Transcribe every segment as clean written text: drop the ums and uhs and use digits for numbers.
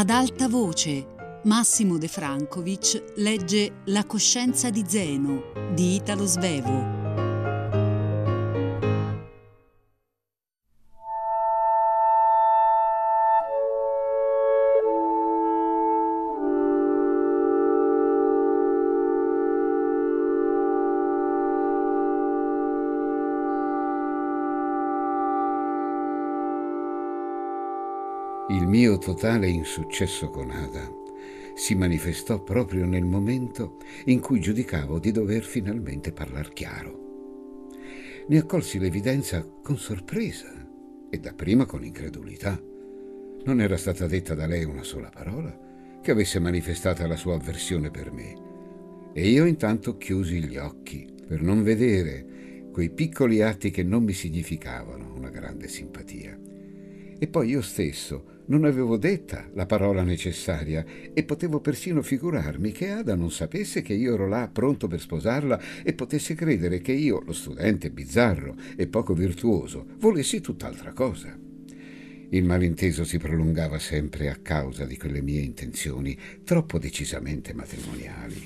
Ad alta voce, Massimo De Francovic legge La coscienza di Zeno di Italo Svevo. Il mio totale insuccesso con Ada si manifestò proprio nel momento in cui giudicavo di dover finalmente parlar chiaro. Ne accolsi l'evidenza con sorpresa e dapprima con incredulità. Non era stata detta da lei una sola parola che avesse manifestata la sua avversione per me, e io intanto chiusi gli occhi per non vedere quei piccoli atti che non mi significavano una grande simpatia. E poi io stesso non avevo detta la parola necessaria e potevo persino figurarmi che Ada non sapesse che io ero là pronto per sposarla e potesse credere che io, lo studente bizzarro e poco virtuoso, volessi tutt'altra cosa. Il malinteso si prolungava sempre a causa di quelle mie intenzioni troppo decisamente matrimoniali.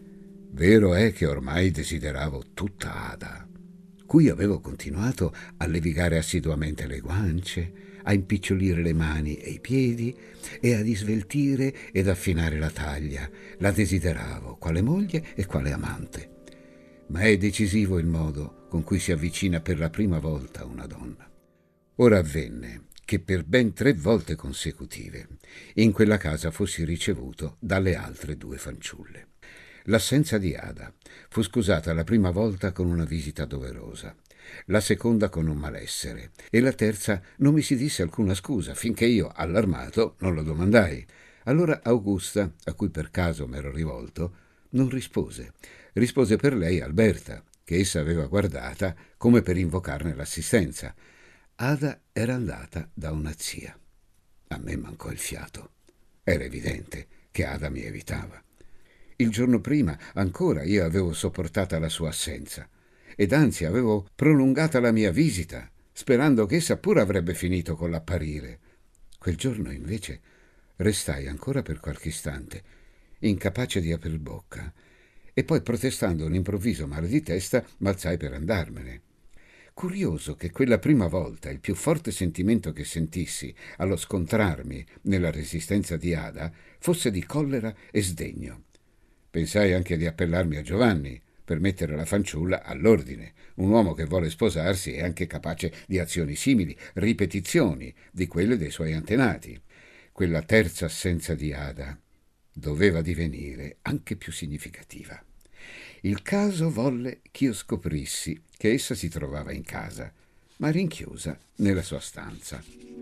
Vero è che ormai desideravo tutta Ada, cui avevo continuato a levigare assiduamente le guance, a impicciolire le mani e i piedi e a disveltire ed affinare la taglia. La desideravo quale moglie e quale amante. Ma è decisivo il modo con cui si avvicina per la prima volta una donna. Ora avvenne che per ben 3 volte consecutive in quella casa fossi ricevuto dalle altre 2 fanciulle. L'assenza di Ada fu scusata la prima volta con una visita doverosa, la seconda con un malessere e la terza non mi si disse alcuna scusa finché io, allarmato, non lo domandai. Allora Augusta, a cui per caso m'ero rivolto, non rispose. Rispose per lei Alberta, che essa aveva guardata come per invocarne l'assistenza. Ada era andata da una zia. A me mancò il fiato. Era evidente che Ada mi evitava. Il giorno prima ancora io avevo sopportata la sua assenza ed anzi avevo prolungata la mia visita, sperando che essa pure avrebbe finito con l'apparire. Quel giorno invece restai ancora per qualche istante, incapace di aprir bocca, e poi protestando un improvviso mal di testa m'alzai per andarmene. Curioso che quella prima volta il più forte sentimento che sentissi allo scontrarmi nella resistenza di Ada fosse di collera e sdegno. Pensai anche di appellarmi a Giovanni per mettere la fanciulla all'ordine. Un uomo che vuole sposarsi è anche capace di azioni simili, ripetizioni di quelle dei suoi antenati. Quella terza assenza di Ada doveva divenire anche più significativa. Il caso volle ch'io scoprissi che essa si trovava in casa, ma rinchiusa nella sua stanza.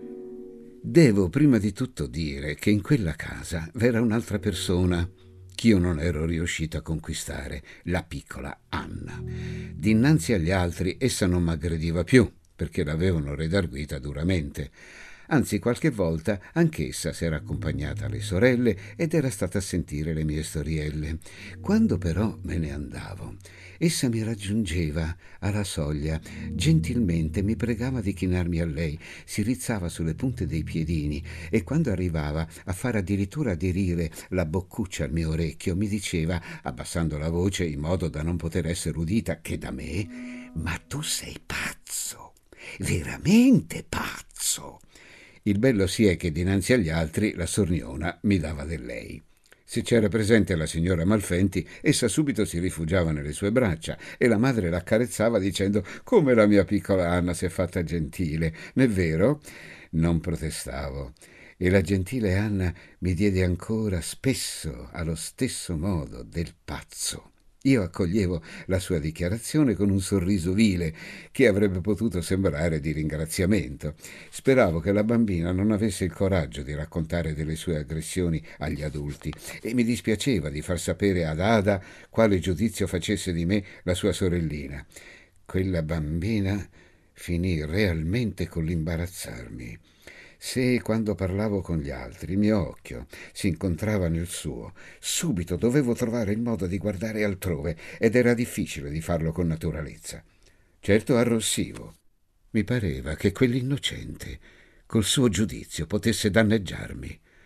Devo prima di tutto dire che in quella casa v'era un'altra persona ch'io non ero riuscito a conquistare, la piccola Anna. Dinanzi agli altri essa non m'aggrediva più, perché l'avevano redarguita duramente. Anzi, qualche volta anch'essa s'era accompagnata alle sorelle ed era stata a sentire le mie storielle. Quando però me ne andavo, essa mi raggiungeva alla soglia, gentilmente mi pregava di chinarmi a lei, si rizzava sulle punte dei piedini e quando arrivava a far addirittura aderire la boccuccia al mio orecchio mi diceva, abbassando la voce in modo da non poter essere udita che da me: «Ma tu sei pazzo, veramente pazzo!» Il bello si è che dinanzi agli altri la sorniona mi dava del lei. Se c'era presente la signora Malfenti, essa subito si rifugiava nelle sue braccia e la madre l'accarezzava dicendo: «Come la mia piccola Anna si è fatta gentile, non è vero?» Non protestavo e la gentile Anna mi diede ancora spesso allo stesso modo del pazzo. Io accoglievo la sua dichiarazione con un sorriso vile che avrebbe potuto sembrare di ringraziamento. Speravo che la bambina non avesse il coraggio di raccontare delle sue aggressioni agli adulti e mi dispiaceva di far sapere ad Ada quale giudizio facesse di me la sua sorellina. Quella bambina finì realmente con l'imbarazzarmi. Se quando parlavo con gli altri il mio occhio si incontrava nel suo, subito dovevo trovare il modo di guardare altrove ed era difficile di farlo con naturalezza. Certo arrossivo. Mi pareva che quell'innocente, col suo giudizio, potesse danneggiarmi.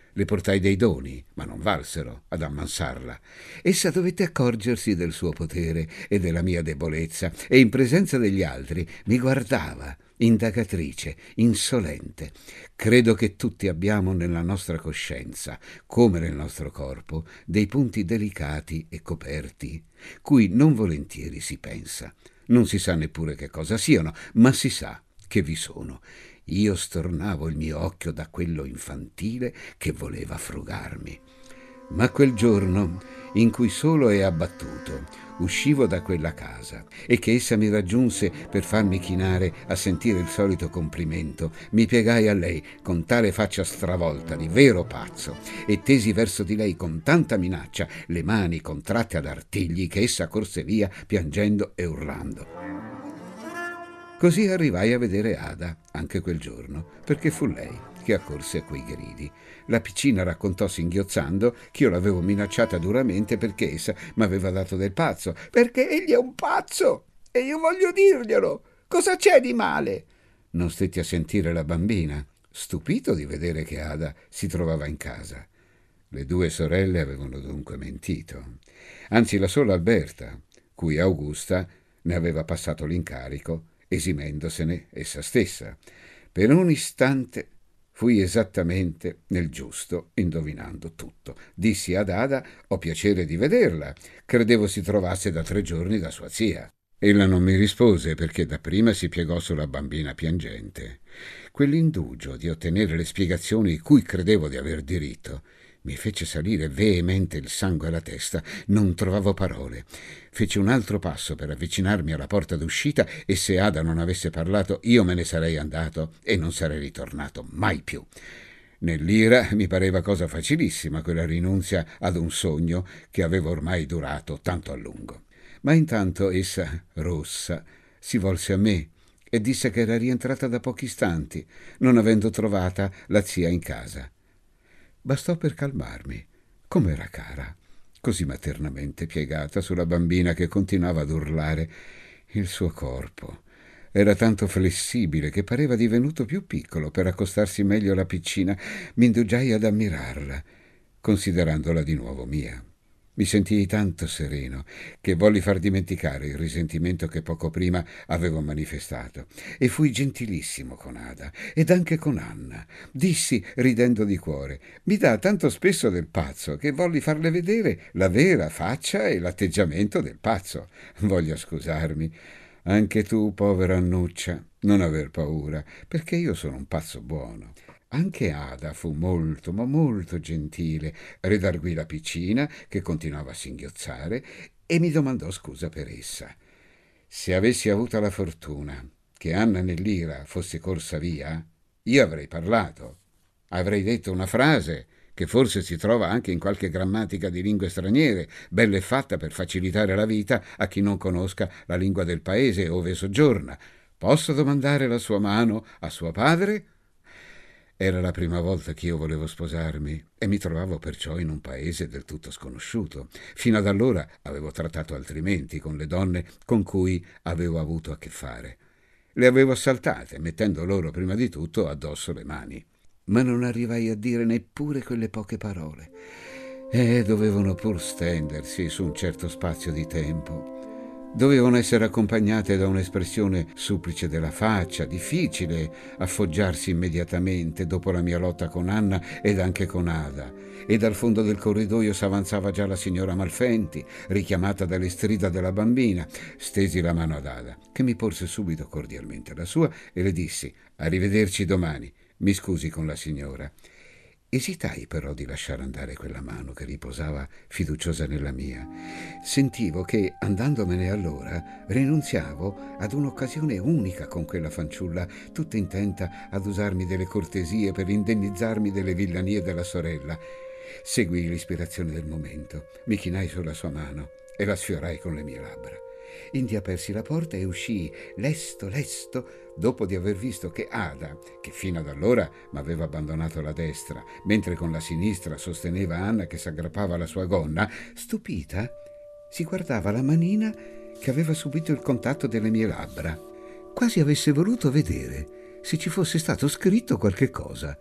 Le portai dei doni, ma non valsero ad ammansarla. Essa dovette accorgersi del suo potere e della mia debolezza, e in presenza degli altri mi guardava, indagatrice, insolente. Credo che tutti abbiamo nella nostra coscienza, come nel nostro corpo, dei punti delicati e coperti, cui non volentieri si pensa. Non si sa neppure che cosa siano, ma si sa che vi sono. Io stornavo il mio occhio da quello infantile che voleva frugarmi. Ma quel giorno in cui solo e abbattuto uscivo da quella casa e che essa mi raggiunse per farmi chinare a sentire il solito complimento, mi piegai a lei con tale faccia stravolta di vero pazzo e tesi verso di lei con tanta minaccia le mani contratte ad artigli che essa corse via piangendo e urlando. Così arrivai a vedere Ada anche quel giorno, perché fu lei che accorse a quei gridi. La piccina raccontò singhiozzando che io l'avevo minacciata duramente perché essa mi aveva dato del pazzo. «Perché egli è un pazzo e io voglio dirglielo! Cosa c'è di male?» Non stetti a sentire la bambina, stupito di vedere che Ada si trovava in casa. Le due sorelle avevano dunque mentito. Anzi, la sola Alberta, cui Augusta ne aveva passato l'incarico, esimendosene essa stessa. Per un istante fui esattamente nel giusto, indovinando tutto. Dissi ad Ada: «Ho piacere di vederla. Credevo si trovasse da 3 giorni da sua zia». Ella non mi rispose perché dapprima si piegò sulla bambina piangente. Quell'indugio di ottenere le spiegazioni cui credevo di aver diritto mi fece salire veemente il sangue alla testa. Non trovavo parole. Feci un altro passo per avvicinarmi alla porta d'uscita e se Ada non avesse parlato io me ne sarei andato e non sarei ritornato mai più. Nell'ira mi pareva cosa facilissima quella rinunzia ad un sogno che aveva ormai durato tanto a lungo. Ma intanto essa, rossa, si volse a me e disse che era rientrata da pochi istanti, non avendo trovata la zia in casa. Bastò per calmarmi. Com'era cara, così maternamente piegata sulla bambina che continuava ad urlare. Il suo corpo era tanto flessibile che pareva divenuto più piccolo per accostarsi meglio alla piccina. Mi indugiai ad ammirarla, considerandola di nuovo mia. Mi sentii tanto sereno che volli far dimenticare il risentimento che poco prima avevo manifestato e fui gentilissimo con Ada ed anche con Anna. Dissi, ridendo di cuore: «Mi dà tanto spesso del pazzo che volli farle vedere la vera faccia e l'atteggiamento del pazzo. Voglia scusarmi. Anche tu, povera Annuccia, non aver paura, perché io sono un pazzo buono». Anche Ada fu molto, ma molto gentile, redarguì la piccina, che continuava a singhiozzare, e mi domandò scusa per essa. Se avessi avuto la fortuna che Anna nell'ira fosse corsa via, io avrei parlato, avrei detto una frase che forse si trova anche in qualche grammatica di lingue straniere, bella e fatta per facilitare la vita a chi non conosca la lingua del paese ove soggiorna. «Posso domandare la sua mano a suo padre?» Era la prima volta che io volevo sposarmi e mi trovavo perciò in un paese del tutto sconosciuto. Fino ad allora avevo trattato altrimenti con le donne con cui avevo avuto a che fare. Le avevo assaltate, mettendo loro prima di tutto addosso le mani. Ma non arrivai a dire neppure quelle poche parole. Dovevano pur stendersi su un certo spazio di tempo. Dovevano essere accompagnate da un'espressione supplice della faccia, difficile a foggiarsi immediatamente dopo la mia lotta con Anna ed anche con Ada. E dal fondo del corridoio s'avanzava già la signora Malfenti, richiamata dalle strida della bambina. Stesi la mano ad Ada, che mi porse subito cordialmente la sua, e le dissi: «Arrivederci domani. Mi scusi con la signora». Esitai però di lasciare andare quella mano che riposava fiduciosa nella mia. Sentivo che, andandomene allora, rinunziavo ad un'occasione unica con quella fanciulla, tutta intenta ad usarmi delle cortesie per indennizzarmi delle villanie della sorella. Seguii l'ispirazione del momento, mi chinai sulla sua mano e la sfiorai con le mie labbra. Indi apersi la porta e uscii lesto, dopo di aver visto che Ada, che fino ad allora m'aveva abbandonato la destra, mentre con la sinistra sosteneva Anna che s'aggrappava alla sua gonna, stupita, si guardava la manina che aveva subito il contatto delle mie labbra, quasi avesse voluto vedere se ci fosse stato scritto qualche cosa.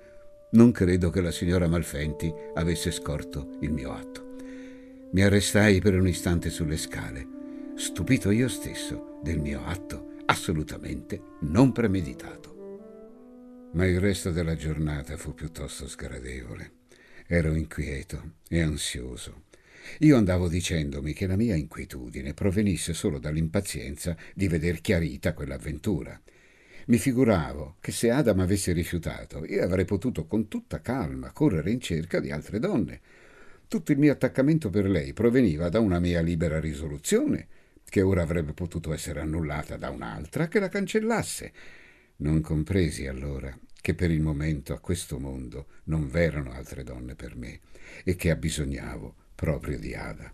Non credo che la signora Malfenti avesse scorto il mio atto. Mi arrestai per un istante sulle scale, stupito io stesso del mio atto assolutamente non premeditato. Ma il resto della giornata fu piuttosto sgradevole. Ero inquieto e ansioso. Io andavo dicendomi che la mia inquietudine provenisse solo dall'impazienza di veder chiarita quell'avventura. Mi figuravo che se Ada m'avesse rifiutato, io avrei potuto con tutta calma correre in cerca di altre donne. Tutto il mio attaccamento per lei proveniva da una mia libera risoluzione, che ora avrebbe potuto essere annullata da un'altra che la cancellasse. Non compresi allora che per il momento a questo mondo non v'erano altre donne per me e che abbisognavo proprio di Ada.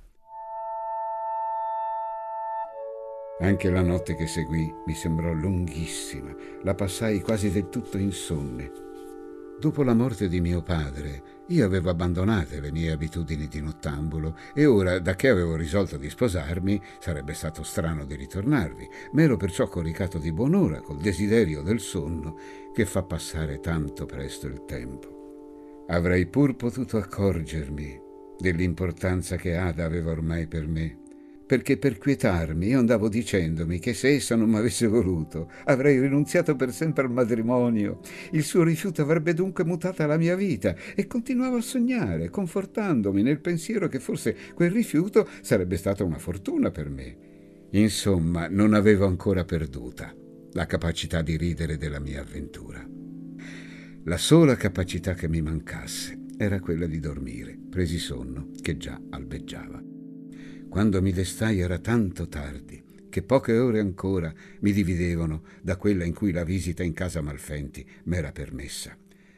Anche la notte che seguì mi sembrò lunghissima, la passai quasi del tutto insonne. Dopo la morte di mio padre, io avevo abbandonate le mie abitudini di nottambulo e ora, da che avevo risolto di sposarmi, sarebbe stato strano di ritornarvi. M'ero perciò coricato di buon'ora col desiderio del sonno che fa passare tanto presto il tempo. Avrei pur potuto accorgermi dell'importanza che Ada aveva ormai per me, perché per quietarmi io andavo dicendomi che se essa non m'avesse voluto avrei rinunziato per sempre al matrimonio. Il suo rifiuto avrebbe dunque mutata la mia vita e continuavo a sognare, confortandomi nel pensiero che forse quel rifiuto sarebbe stata una fortuna per me. Insomma, non avevo ancora perduta la capacità di ridere della mia avventura. La sola capacità che mi mancasse era quella di dormire. Presi sonno che già albeggiava. Quando mi destai era tanto tardi che poche ore ancora mi dividevano da quella in cui la visita in casa Malfenti m'era permessa.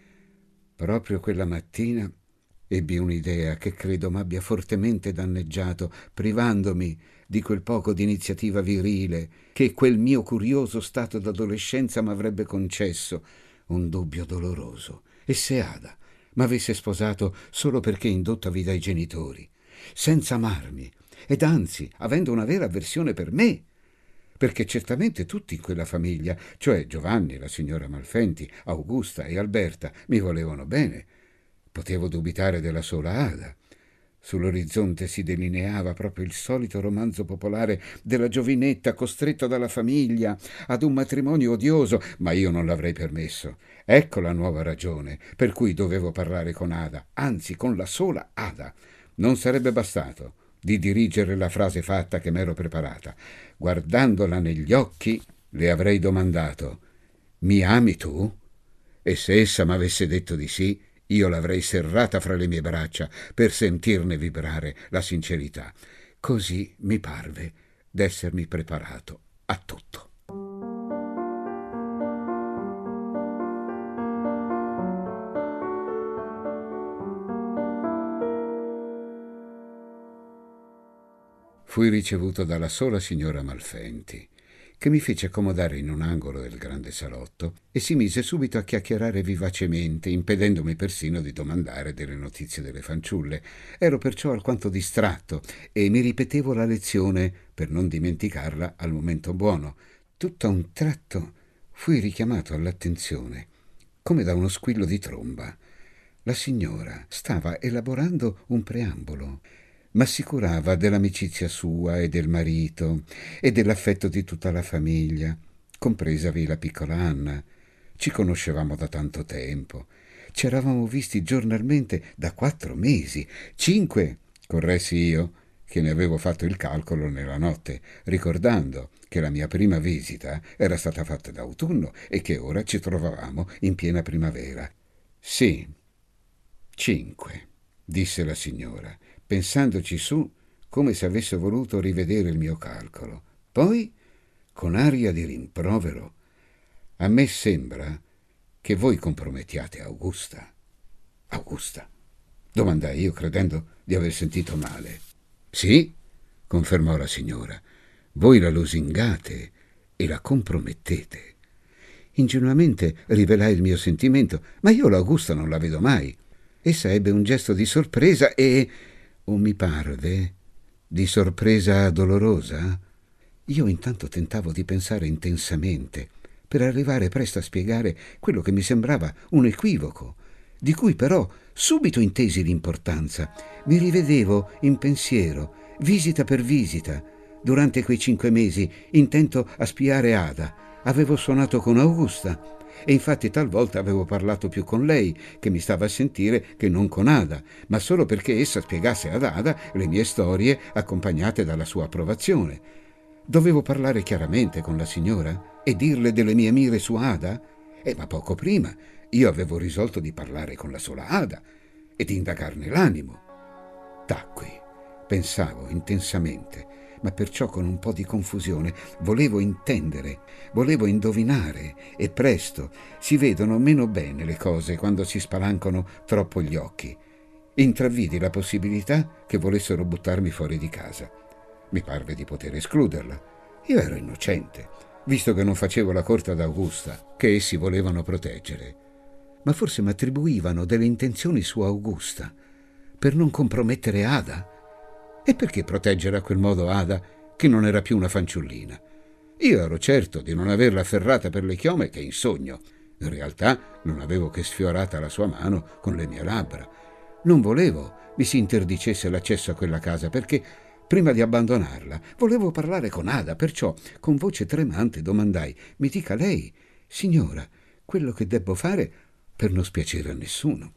Proprio quella mattina ebbi un'idea che credo m'abbia fortemente danneggiato, privandomi di quel poco di iniziativa virile che quel mio curioso stato d'adolescenza m'avrebbe concesso, un dubbio doloroso. E se Ada m'avesse sposato solo perché indottavi dai genitori, senza amarmi, ed anzi avendo una vera avversione per me, perché certamente tutti in quella famiglia, cioè Giovanni, la signora Malfenti, Augusta e Alberta, mi volevano bene. Potevo dubitare della sola Ada. Sull'orizzonte si delineava proprio il solito romanzo popolare della giovinetta costretta dalla famiglia ad un matrimonio odioso, ma io non l'avrei permesso. Ecco la nuova ragione per cui dovevo parlare con Ada, anzi con la sola Ada. Non sarebbe bastato di dirigere la frase fatta che m'ero preparata. Guardandola negli occhi, le avrei domandato: «Mi ami tu?» E se essa m'avesse detto di sì, io l'avrei serrata fra le mie braccia per sentirne vibrare la sincerità. Così mi parve d'essermi preparato a tutto. Fui ricevuto dalla sola signora Malfenti, che mi fece accomodare in un angolo del grande salotto e si mise subito a chiacchierare vivacemente, impedendomi persino di domandare delle notizie delle fanciulle. Ero perciò alquanto distratto e mi ripetevo la lezione per non dimenticarla al momento buono. Tutto a un tratto fui richiamato all'attenzione, come da uno squillo di tromba. La signora stava elaborando un preambolo. M'assicurava dell'amicizia sua e del marito e dell'affetto di tutta la famiglia, compresavi la piccola Anna. Ci conoscevamo da tanto tempo. Ci eravamo visti giornalmente da 4 mesi. 5, corressi io, che ne avevo fatto il calcolo nella notte, ricordando che la mia prima visita era stata fatta d'autunno e che ora ci trovavamo in piena primavera. Sì, 5, disse la signora, pensandoci su come se avesse voluto rivedere il mio calcolo. Poi, con aria di rimprovero: «A me sembra che voi compromettiate Augusta». «Augusta?» domandai io, credendo di aver sentito male. «Sì», confermò la signora, «voi la lusingate e la compromettete». Ingenuamente rivelai il mio sentimento: «Ma io l'Augusta non la vedo mai». Essa ebbe un gesto di sorpresa e, o mi parve, di sorpresa dolorosa. Io intanto tentavo di pensare intensamente per arrivare presto a spiegare quello che mi sembrava un equivoco. di cui però subito intesi l'importanza. Mi rivedevo in pensiero, visita per visita. Durante quei 5 mesi, intento a spiare Ada, avevo suonato con Augusta e infatti talvolta avevo parlato più con lei, che mi stava a sentire, che non con Ada, ma solo perché essa spiegasse ad Ada le mie storie accompagnate dalla sua approvazione. Dovevo parlare chiaramente con la signora e dirle delle mie mire su Ada? Ma poco prima io avevo risolto di parlare con la sola Ada e di indagarne l'animo. Tacqui, pensavo intensamente, ma perciò con un po' di confusione. Volevo intendere, volevo indovinare, e presto si vedono meno bene le cose quando si spalancano troppo gli occhi. Intravvidi la possibilità che volessero buttarmi fuori di casa. Mi parve di poter escluderla. Io ero innocente, visto che non facevo la corte ad Augusta, che essi volevano proteggere. Ma forse mi attribuivano delle intenzioni su Augusta per non compromettere Ada. E perché proteggere a quel modo Ada, che non era più una fanciullina? Io ero certo di non averla afferrata per le chiome che in sogno. In realtà non avevo che sfiorata la sua mano con le mie labbra. Non volevo mi si interdicesse l'accesso a quella casa, perché prima di abbandonarla volevo parlare con Ada, perciò con voce tremante domandai: mi dica lei, signora, quello che debbo fare per non spiacere a nessuno.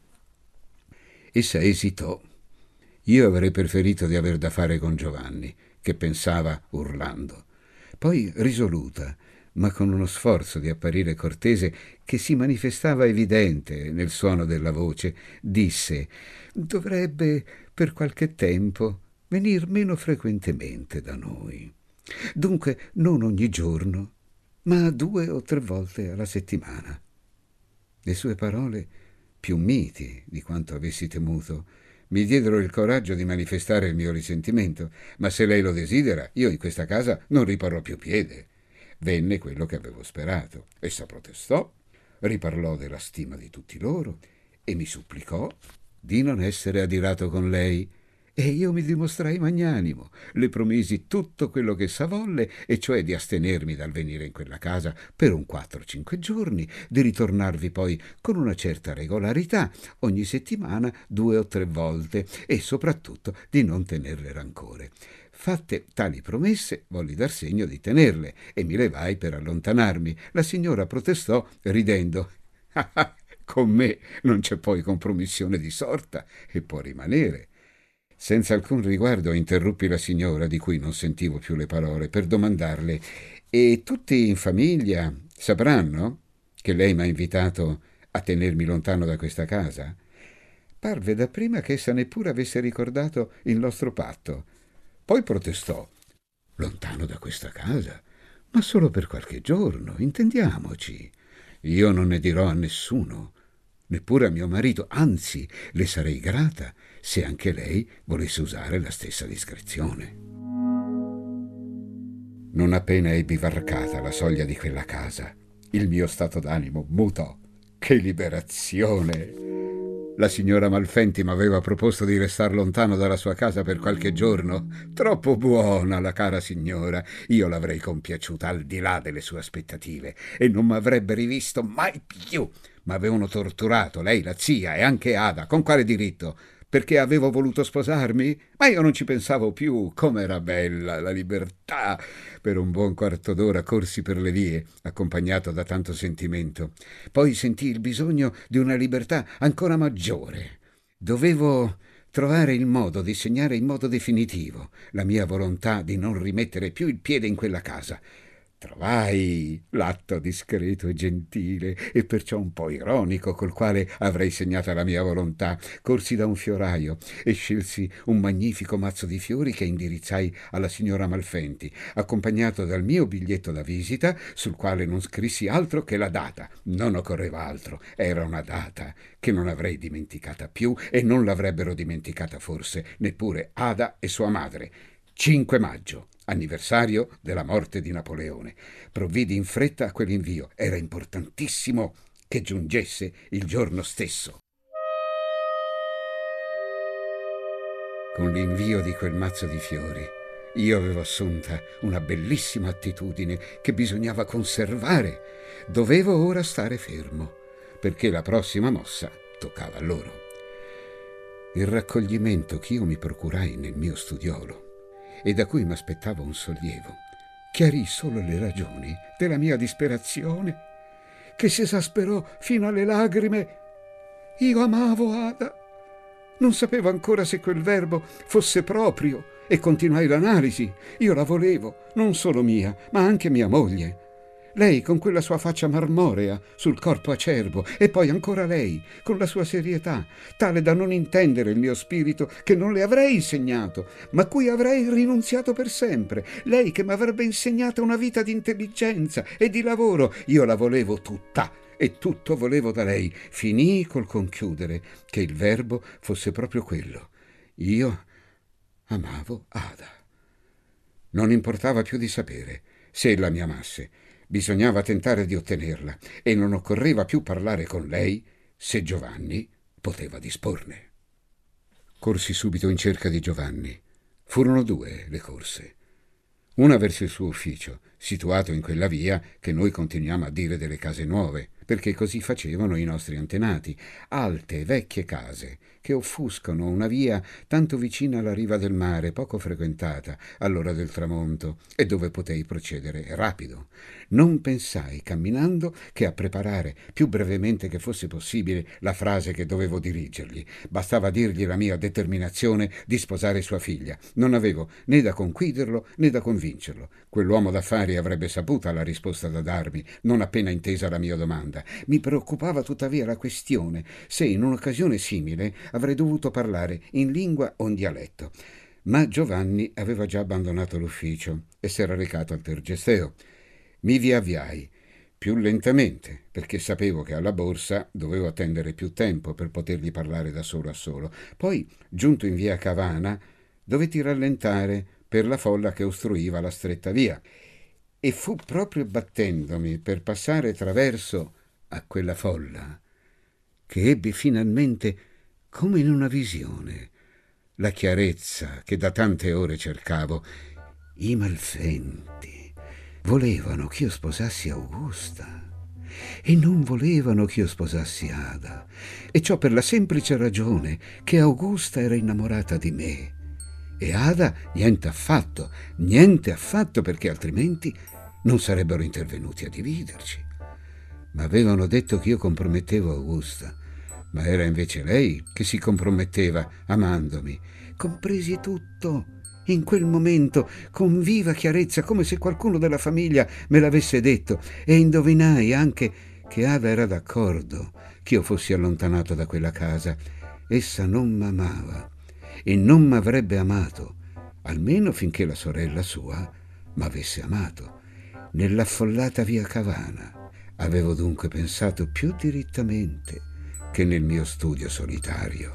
Essa esitò. Io avrei preferito di aver da fare con Giovanni, che pensava urlando. Poi, risoluta, ma con uno sforzo di apparire cortese che si manifestava evidente nel suono della voce, disse: dovrebbe per qualche tempo venir meno frequentemente da noi. Dunque non ogni giorno, ma 2 o 3 volte alla settimana. Le sue parole, più miti di quanto avessi temuto, mi diedero il coraggio di manifestare il mio risentimento. Ma se lei lo desidera, io in questa casa non riporrò più piede. Venne quello che avevo sperato. Essa protestò, riparlò della stima di tutti loro e mi supplicò di non essere adirato con lei. E io mi dimostrai magnanimo, le promisi tutto quello che essa volle, e cioè di astenermi dal venire in quella casa per un 4-5 giorni, di ritornarvi poi con una certa regolarità, ogni settimana 2 o 3 volte, e soprattutto di non tenerle rancore. Fatte tali promesse, volli dar segno di tenerle, e mi levai per allontanarmi. La signora protestò, ridendo: con me non c'è poi compromissione di sorta, e può rimanere. Senza alcun riguardo interruppi la signora, di cui non sentivo più le parole, per domandarle: e tutti in famiglia sapranno che lei m'ha invitato a tenermi lontano da questa casa? Parve dapprima che essa neppure avesse ricordato il nostro patto. Poi protestò: lontano da questa casa? Ma solo per qualche giorno, intendiamoci. Io non ne dirò a nessuno, neppure a mio marito, anzi le sarei grata se anche lei volesse usare la stessa discrezione. Non appena ebbi varcata la soglia di quella casa, il mio stato d'animo mutò. Che liberazione! La signora Malfenti m'aveva proposto di restar lontano dalla sua casa per qualche giorno. Troppo buona la cara signora. Io l'avrei compiaciuta al di là delle sue aspettative e non m'avrebbe rivisto mai più. M'avevano torturato, lei, la zia e anche Ada. Con quale diritto? Perché avevo voluto sposarmi? Ma io non ci pensavo più. Com'era bella la libertà! Per un buon quarto d'ora corsi per le vie, accompagnato da tanto sentimento. Poi sentii il bisogno di una libertà ancora maggiore. Dovevo trovare il modo di segnare in modo definitivo la mia volontà di non rimettere più il piede in quella casa. Trovai l'atto discreto e gentile, e perciò un po' ironico, col quale avrei segnata la mia volontà. Corsi da un fioraio e scelsi un magnifico mazzo di fiori che indirizzai alla signora Malfenti, accompagnato dal mio biglietto da visita, sul quale non scrissi altro che la data. Non occorreva altro, era una data che non avrei dimenticata più, e non l'avrebbero dimenticata forse neppure Ada e sua madre. 5 maggio, anniversario della morte di Napoleone. Provvidi in fretta a quell'invio. Era importantissimo che giungesse il giorno stesso. Con l'invio di quel mazzo di fiori io avevo assunta una bellissima attitudine che bisognava conservare. Dovevo ora stare fermo, perché la prossima mossa toccava a loro. Il raccoglimento che io mi procurai nel mio studiolo e da cui mi aspettavo un sollievo chiarì solo le ragioni della mia disperazione, che si esasperò fino alle lagrime. Io amavo Ada. Non sapevo ancora se quel verbo fosse proprio e continuai l'analisi. Io la volevo, non solo mia, ma anche mia moglie. Lei con quella sua faccia marmorea sul corpo acerbo, e poi ancora lei con la sua serietà, tale da non intendere il mio spirito che non le avrei insegnato, ma cui avrei rinunziato per sempre. Lei che mi avrebbe insegnato una vita di intelligenza e di lavoro. Io la volevo tutta e tutto volevo da lei. Finii col conchiudere che il verbo fosse proprio quello. Io amavo Ada. Non importava più di sapere se ella mi amasse. Bisognava tentare di ottenerla e non occorreva più parlare con lei se Giovanni poteva disporne. Corsi subito in cerca di Giovanni. Furono 2 le corse. Una verso il suo ufficio, situato in quella via che noi continuiamo a dire delle case nuove, perché così facevano i nostri antenati, alte, vecchie case che offuscano una via tanto vicina alla riva del mare, poco frequentata all'ora del tramonto e dove potei procedere rapido. Non pensai, camminando, che a preparare più brevemente che fosse possibile la frase che dovevo dirigergli. Bastava dirgli la mia determinazione di sposare sua figlia. Non avevo né da conquiderlo né da convincerlo. Quell'uomo d'affari avrebbe saputa la risposta da darmi, non appena intesa la mia domanda. Mi preoccupava tuttavia la questione se in un'occasione simile avrei dovuto parlare in lingua o in dialetto. Ma Giovanni aveva già abbandonato l'ufficio e s'era recato al Tergesteo. Mi vi avviai più lentamente, perché sapevo che alla borsa dovevo attendere più tempo per potergli parlare da solo a solo. Poi, giunto in via Cavana, dovetti rallentare per la folla che ostruiva la stretta via. E fu proprio battendomi per passare traverso a quella folla che ebbi finalmente, come in una visione, la chiarezza che da tante ore cercavo. I malfenti volevano che io sposassi Augusta e non volevano che io sposassi Ada, e ciò per la semplice ragione che Augusta era innamorata di me e Ada niente affatto, perché altrimenti non sarebbero intervenuti a dividerci. Ma avevano detto che io compromettevo Augusta, ma era invece lei che si comprometteva amandomi. Compresi tutto in quel momento con viva chiarezza, come se qualcuno della famiglia me l'avesse detto, e indovinai anche che Ada era d'accordo che io fossi allontanato da quella casa. Essa non m'amava e non m'avrebbe amato, almeno finché la sorella sua m'avesse amato. Nell'affollata via Cavana avevo dunque pensato più direttamente che nel mio studio solitario.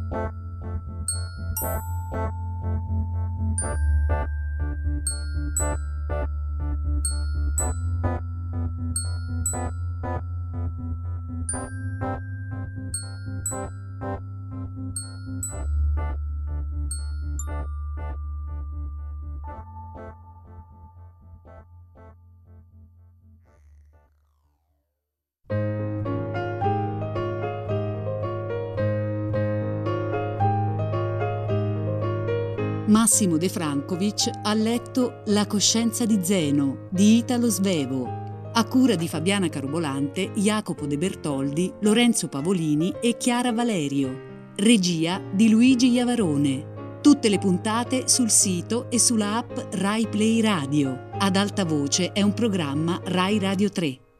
Massimo De Francovic ha letto La coscienza di Zeno di Italo Svevo, a cura di Fabiana Carobolante, Jacopo De Bertoldi, Lorenzo Pavolini e Chiara Valerio. Regia di Luigi Iavarone. Tutte le puntate sul sito e sulla app Rai Play Radio. Ad alta voce è un programma Rai Radio 3.